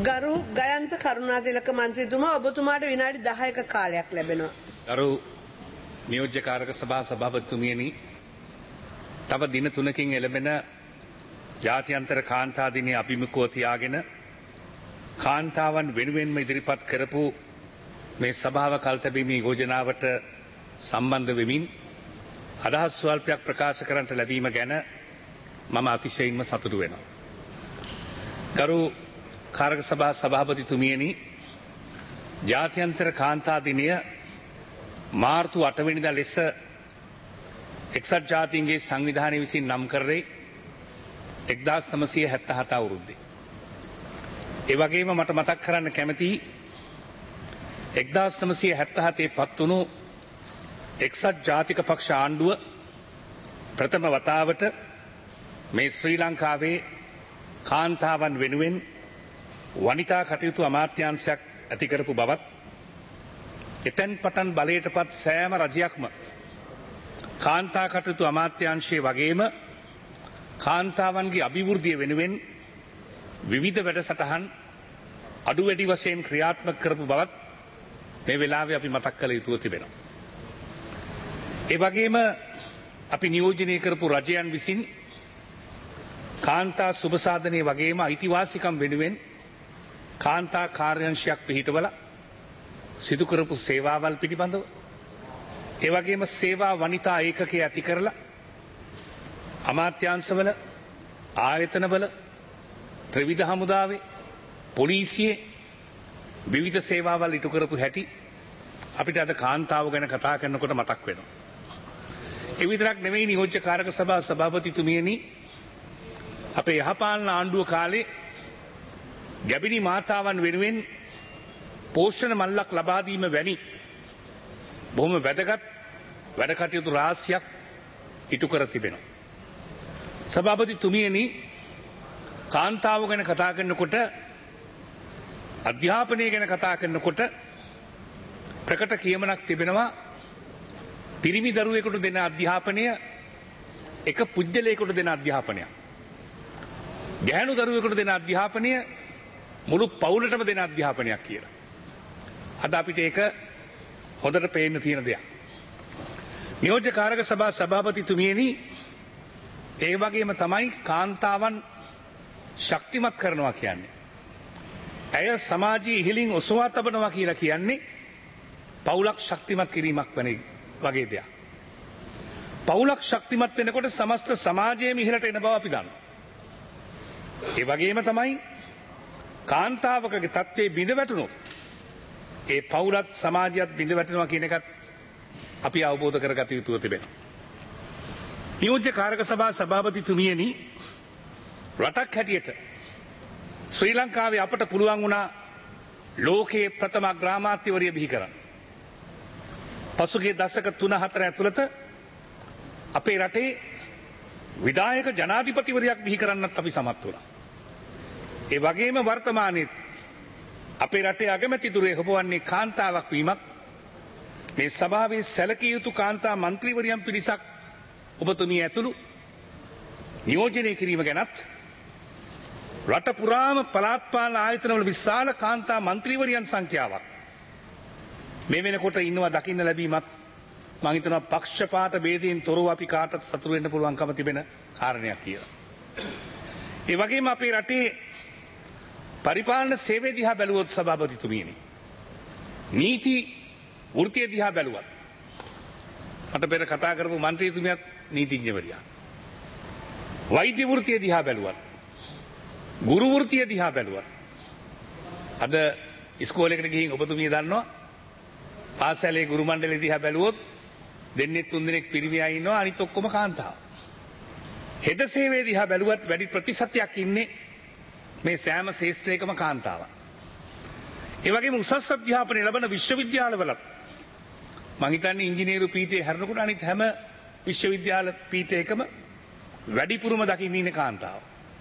ගරු ගයන්ත කරුණාතිලක මන්ත්‍රීතුමා ඔබතුමාට විනාඩි 10ක කාලයක් ලැබෙනවා. ගරු නියෝජ්‍ය කාරක සභා සභාපතිතුමියනි, තව දින 3කින් එළඹෙන ජාත්‍යන්තර කාන්තා දිනය අභිමුඛව තියාගෙන කාන්තාවන් වෙනුවෙන්ම ඉදිරිපත් කරපු මේ සභාව කල්තැබීමේ යෝජනාවට සම්බන්ධ වෙමින් අදහස් ස්වල්පයක් ප්‍රකාශ කරන්නට ලැබීම ගැන මම අතිශයින්ම සතුටු වෙනවා. ගරු කාරක සභා සභාපතිතුමියනි, ජාත්‍යන්තර කාන්තා දිනය මාර්තු 8 වෙනිදා ලෙස එක්සත් ජාතීන්ගේ සංවිධානය විසින් නම් කරේ 1977 අවුරුද්දේ. ඒ වගේම මට මතක් කරන්න කැමතියි 1977 පත් වුණු එක්සත් ජාතික පක්ෂ ආණ්ඩුව ප්‍රථම වතාවට මේ ශ්‍රී ලංකාවේ කාන්තාවන් වෙනුවෙන් වනිතා කටයුතු අමාත්‍යාංශයක් ඇති කරපු බවත්, එතෙන් පටන් බලයටපත් සෑම රජයක්ම කාන්තා කටයුතු අමාත්‍යාංශයේ වගේම කාන්තාවන්ගේ අභිවෘද්ධිය වෙනුවෙන් විවිධ වැඩසටහන් අඩු වැඩි වශයෙන් ක්‍රියාත්මක කරපු බවත් මේ වෙලාවේ අපි මතක් කළ යුතුව තිබෙනවා. ඒ වගේම අපි නියෝජනය කරපු රජයන් විසින් කාන්තා සුබසාධනයේ වගේම අයිතිවාසිකම් වෙනුවෙන් කාන්තා කාර්යංශයක් පිහිටවල සිදු කරපු සේවාවල් පිළිබඳව, ඒ වගේම සේවා වනිතා ඒකකය ඇති කරලා අමාත්‍යාංශවල, ආයතනවල, ත්‍රිවිධ හමුදාවේ, පොලිසියේ විවිධ සේවාවල් ඉටු කරපු හැටි අපිට අද කාන්තාව ගැන කතා කරනකොට මතක් වෙනවා. ඒ විතරක් නෙවෙයි නියෝජ්‍ය කාරක සභා සභාපතිතුමියනි, අපේ යහපාලන ආණ්ඩුව කාලේ ගැබිණි මාතාවන් වෙනුවෙන් පෝෂණ මල්ලක් ලබා දීම වැනි බොහොම වැදගත් වැඩ කටයුතු රාශියක් ඉටු කර තිබෙනවා. සභාපතිතුමියනි, කාන්තාව ගැන කතා කරනකොට, අධ්‍යාපනය ගැන කතා කරනකොට ප්‍රකට කියමනක් තිබෙනවා. පිරිමි දරුවෙකුට දෙන අධ්‍යාපනය එක පුජ්‍යලයකට දෙන අධ්‍යාපනයක්. ගැහැණු දරුවෙකුට දෙන අධ්‍යාපනය මුළු පවුලටම දෙන අධ්‍යාපනයක් කියලා. අද අපිට ඒක හොඳට පේන්න තියෙන දෙයක්. නියෝජ්‍ය කාරක සභා සභාපතිතුමියනි, ඒ වගේම තමයි කාන්තාවන් ශක්තිමත් කරනවා කියන්නේ. ඇය සමාජයේ ඉහළින් ඔසවා තබනවා කියලා කියන්නේ පවුලක් ශක්තිමත් කිරීමක් වගේ දෙයක්. පවුලක් ශක්තිමත් වෙනකොට සමස්ත සමාජයේම ඉහළට එන බව අපි දන්නවා. ඒ වගේම තමයි කාන්තාවකගේ තත්ත්වයේ බිඳ වැටුණොත් ඒ පවුලත් සමාජයත් බිඳ වැටෙනවා කියන එකත් අපි අවබෝධ කරගත යුතුව තිබෙනවා. නියෝජ්‍ය කාරක සභා සභාපතිතුමියනි, රටක් හැටියට ශ්‍රී ලංකාවේ අපට පුළුවන් වුණා ලෝකයේ ප්‍රථම ග්‍රාමාත්‍යවරිය බිහි කරන්න. පසුගිය දශක 3-4 ඇතුළත අපේ රටේ විධායක ජනාධිපතිවරයක් බිහි කරන්නත් අපි සමත් වුණා. ඒ වගේම වර්තමානයේ අපේ රටේ අගමැතිතුරේ හොබවන්නේ කාන්තාවක් වීමත්, මේ සභාවේ සැලකිය යුතු කාන්තා මන්ත්‍රීවරියන් පිරිසක් ඔබතුමිය ඇතුළු නියෝජනය කිරීම ගැනත්, රට පුරාම පළාත් පාලන ආයතනවල විශාල කාන්තා මන්ත්‍රීවරියන් සංඛ්‍යාවක් මේ වෙනකොට ඉන්නවා දකින්න ලැබීමත් මම හිතනවා පක්ෂපාත ભેදයෙන් තොරව අපි කාටත් සතුටු වෙන්න පුළුවන්කම තිබෙන කාරණයක් කියලා. ඒ වගේම අපේ රටේ පරිපාලන සේවය දිහා බැලුවොත් සභාපතිතුමියනි, නීති වෘත්තිය දිහා බැලුවත්, මට පෙර කතා කරපු මන්ත්‍රීතුමියත් නීතිඥවරියා, වෛද්‍ය වෘත්තිය දිහා බැලුවත්, ගුරු වෘත්තිය දිහා බැලුවත්, අද ඉස්කෝලේකට ගිහින් ඔබතුමිය දන්නවා පාසලේ ගුරු මණ්ඩලය දිහා බැලුවොත් දෙන්නේ 3 දෙනෙක් පිරිමි අය ඉන්නවා, අනිත් ඔක්කොම කාන්තාව. හෙද සේවය දිහා බැලුවත් වැඩි ප්‍රතිශතයක් ඉන්නේ මේ සෑම ශේෂ්ත්‍රයකම කාන්තාවන්. ඒ වගේම උසස් අධ්‍යාපනය ලබන විශ්වවිද්‍යාලවලත් මම හිතන්නේ ඉංජිනේරු පීඨයේ හැරෙනකොට අනිත් හැම විශ්වවිද්‍යාල පීඨයකම වැඩිපුරම දකින්න ඉන්නේ කාන්තාව.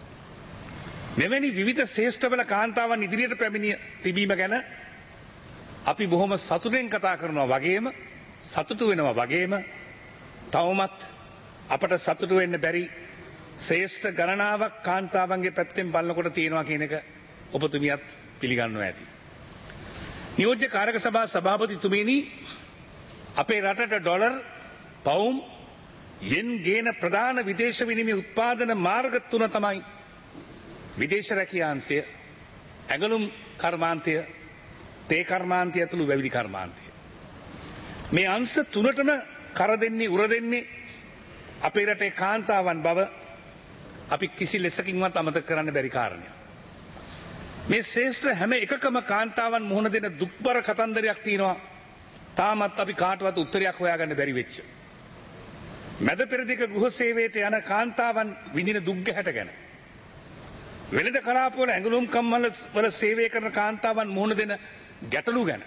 මෙවැනි විවිධ ශේෂ්ඨවල කාන්තාවන් ඉදිරියට පැමිණ තිබීම ගැන අපි බොහොම සතුටෙන් කතා කරනවා වගේම, සතුටු වෙනවා වගේම, තවමත් අපට සතුටු වෙන්න බැරි ශ්‍රේෂ්ඨ ගණනාවක් කාන්තාවන්ගේ පැත්තෙන් බලනකොට තියෙනවා කියන එක ඔබතුමියත් පිළිගන්නවා ඇති. නියෝජ්‍ය කාරක සභා සභාපතිතුමනි අපේ රටට ඩොලර් පවුම් යෙන් ගේන ප්‍රධාන විදේශ විනිමය උත්පාදන මාර්ග තුන තමයි විදේශ රැකියාංශය, ඇඟලුම් කර්මාන්තය, තේ කර්මාන්තය ඇතුළු වැවිලි කර්මාන්තය. මේ අංශ තුනටම කර දෙන්නේ උර දෙන්නේ අපේ රටේ කාන්තාවන් බව අපි කිසි ලෙසකින්වත් අමතක කරන්න බැරි කාරණයක්. මේ ශ්‍රේෂ්ඨ හැම එකකම කාන්තාවන් මුහුණ දෙන දුක්බර කතන්දරයක් තියෙනවා. තාමත් අපි කාටවත් උත්තරයක් හොයාගන්න බැරි වෙච්ච. මැද පෙරදිග ගෘහ සේවයට යන කාන්තාවන් විඳින දුක් ගැහැට ගැන. වෙළඳ කලාපවල ඇඟලුම් කම්මල වල සේවය කරන කාන්තාවන් මුහුණ දෙන ගැටලු ගැන.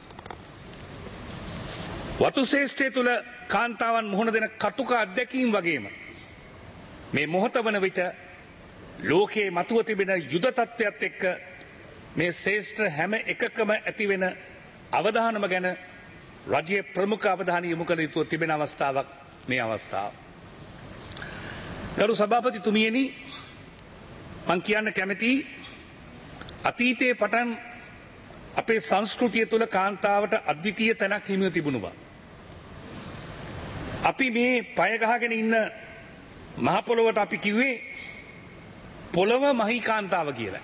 වතු ශේෂ්ඨය තුළ කාන්තාවන් මුහුණ දෙන කටුක අත්දැකීම් වගේම මේ මොහොත වන විට ලෝකයේ මතුව තිබෙන යුද තත්ත්වයක් එක්ක මේ ශ්‍රේෂ්ඨ හැම එකකම ඇතිවෙන අවධානම ගැන රජයේ ප්‍රමුඛ අවධානය යොමු කළ යුතුව තිබෙන අවස්ථාවක් මේ අවස්ථාව. ගරු සභාපතිතුමියනි, මං කියන්න කැමති අතීතයේ පටන් අපේ සංස්කෘතිය තුළ කාන්තාවට අද්විතීය තැනක් හිමිව තිබුණු බව. අපි මේ පය ගහගෙන ඉන්න මහ පොළොවට අපි කිව්වේ පොළොව මහී කාන්තාව කියලා.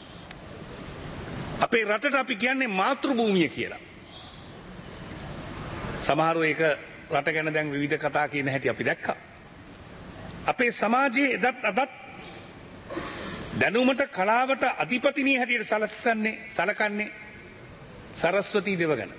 අපේ රටට අපි කියන්නේ මාතෘ භූමිය කියලා. සමහරව ඒක රට ගැන දැන් විවිධ කතා කියන හැටි අපි දැක්කා. අපේ සමාජයේ එදත් අදත් දැනුමට කලාවට අධිපතිනිය හැටියට සලකන්නේ සරස්වතී දෙවගන.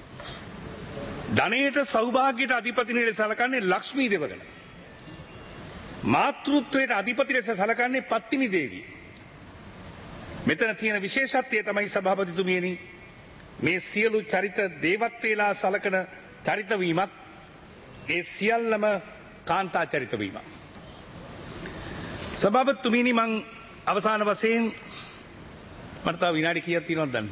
ධනයට සෞභාග්‍යයට අධිපතිනිය ලෙස සලකන්නේ ලක්ෂ්මී දෙවගන. මාතෘත්වයට අධිපති ලෙස සලකන්නේ පත්තිනි දේවී. මෙතන තියෙන විශේෂත්වය තමයි සභාපතිතුමියනි, මේ සියලු චරිත දේවත්වේලා සලකන චරිත වීමත් ඒ සියල්ලම කාන්තා චරිත වීම. සභාපතිතුමියනි, මං අවසාන වශයෙන් මට තව විනාඩි කීයක් තියෙනවද දන්නේ?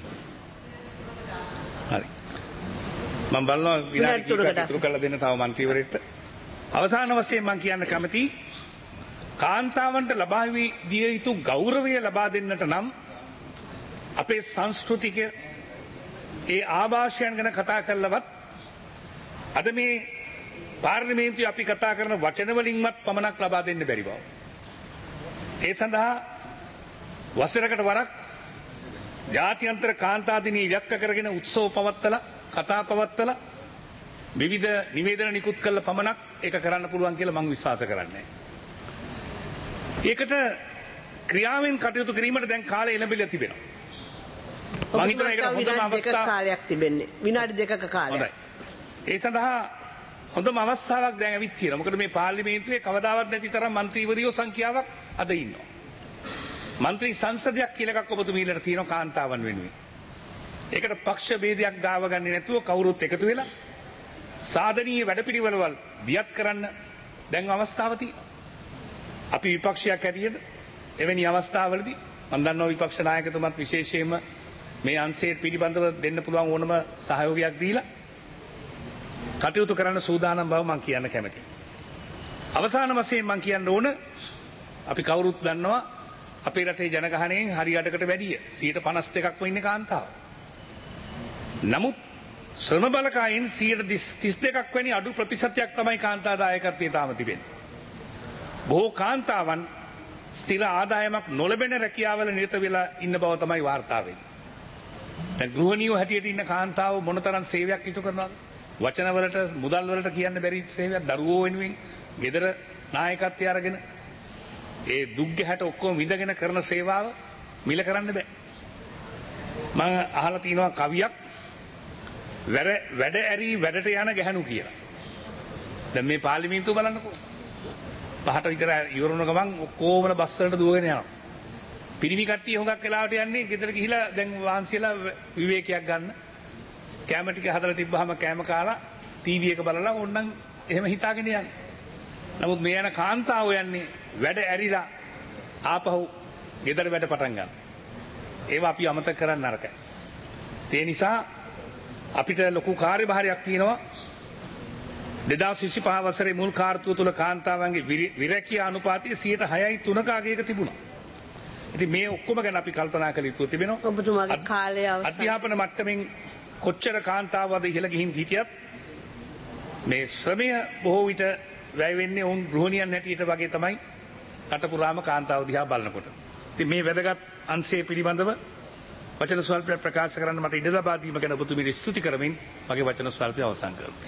හරි. මම බලනවා විනාඩි කීයක් ඉතුරු කරලා දෙන්න තව മന്ത്രിවරයෙක්ට. අවසාන වශයෙන් මම කියන්න කැමති කාන්තාවන්ට ලබා දිය යුතු ගෞරවය ලබා දෙන්නට නම් අපේ සංස්කෘතික ඒ ආభాෂයන් ගැන කතා කරලවත් අද මේ පාර්ලිමේන්තුවේ අපි කතා කරන වචන වලින්වත් පමණක් ලබා දෙන්න බැරි බව. ඒ සඳහා වසරකට වරක් ජාත්‍යන්තර කාන්තා දිනය ඉලක්ක කරගෙන උත්සව පවත්වලා කතා පවත්වලා විවිධ නිවේදන නිකුත් කළ පමණක් ඒක කරන්න පුළුවන් කියලා මම විශ්වාස කරන්නේ. ඒකට ක්‍රියාවෙන් කටයුතු කිරීමට දැන් කාලය එළඹිලා තිබෙනවා. මම හිතනවා ඒකට හොඳම අවස්ථාවක් කාලයක් තිබෙන්නේ. විනාඩි 2ක කාලයක්. හොඳයි. ඒ සඳහා හොඳම අවස්ථාවක් දැන් ඇවිත් තියෙනවා. මොකද මේ පාර්ලිමේන්තුවේ කවදාවත් නැති තරම් മന്ത്രിවරියෝ සංඛ්‍යාවක් අද ඉන්නවා. മന്ത്രി සංසදයක් කියලා එකක් ඔබතුමීලට තියෙනවා කාන්තාවන් වෙනුවෙන්. ඒකට පක්ෂ ભેදයක් ගාව ගන්නේ නැතුව කවුරුත් එකතු වෙලා සාධනීය වැඩපිළිවෙළවල් දියත් කරන්න දැන් අවස්ථාව තියෙනවා. අපි විපක්ෂයක් හැටියට එවැනි අවස්ථාවලදී මම දන්නවා විපක්ෂ නායකතුමත් විශේෂයෙන්ම මේ අංශයේ පිළිබඳව දෙන්න පුළුවන් ඕනම සහයෝගයක් දීලා කටයුතු කරන්න සූදානම් බව මම කියන්න කැමතියි. අවසාන වශයෙන් මම කියන්න ඕන අපි කවුරුත් දන්නවා අපේ රටේ ජනගහනයෙන් හරි අඩකට වැඩිය 52%ක්ම ඉන්නේ කාන්තාව. නමුත් ශ්‍රම බලකායෙන් 32%ක් වැනි අඩු ප්‍රතිශතයක් තමයි කාන්තා දායකත්වයේ තාම තිබෙන්නේ. බොහෝ කාන්තාවන් ස්ථිර ආදායමක් නොලැබෙන රැකියාවල නිරත වෙලා ඉන්න බව තමයි වාර්තා වෙන්නේ. දැන් ගෘහණියෝ හැටියට ඉන්න කාන්තාව මොනතරම් සේවයක් ඉටු කරනවද? වචනවලට මුදල් වලට කියන්න බැරි සේවයක් දරුවෝ වෙනුවෙන් ගෙදර නායකත්වය අරගෙන ඒ දුක් ගැහැට ඔක්කොම විඳගෙන කරන සේවාව මිල කරන්න බෑ. මම අහලා තිනවා කවියක් වැඩ ඇරි වැඩට යන ගැහණු කියලා. දැන් මේ පාර්ලිමේන්තුව බලන්නකෝ. 5ට විතර ඉවරුන ගමන් ඔක්කොම බස් වලට දුවගෙන යනවා. පිරිමි කට්ටිය හුඟක් වෙලාවට යන්නේ ගෙදර ගිහිලා දැන් වහන්සියලා විවේකයක් ගන්න. කැම ටික හදලා තිබ්බහම කැම කාලා ටීවී එක බලලා ඕන්නම් එහෙම හිතාගෙන යන්නේ. නමුත් මේ යන කාන්තාවෝ යන්නේ වැඩ ඇරිලා ආපහු ගෙදර වැඩ පටන් ගන්න. ඒවා අපි අමතක කරන්න නරකයි. ඒ නිසා අපිට ලොකු කාර්යභාරයක් තියෙනවා. 2025 වසරේ මුල් කාර්තුව තුල කාන්තාවන්ගේ විරැකියා අනුපාතය 6.3ක අගයක තිබුණා. ඉතින් මේ ඔක්කොම ගැන අපි කල්පනා කළ යුතු තිබෙනවා. ඔබතුමාගේ කාලය අවසන්. අධ්‍යාපන මට්ටමින් කොච්චර කාන්තාවද ඉහළ ගිහින් හිටියත් මේ ශ්‍රමය බොහෝ විට වැය වෙන්නේ උන් ගෘහණියන් හැටියට වගේ තමයි රට පුරාම කාන්තාව දිහා බලනකොට. ඉතින් මේ වැදගත් අංශය පිළිබඳව වචන ස්වල්පයක් ප්‍රකාශ කරන්න මට ඉඩ ලබා දීම ගැන ඔබතුමීට ස්තුති කරමින් මගේ වචන ස්වල්පය අවසන් කරනවා.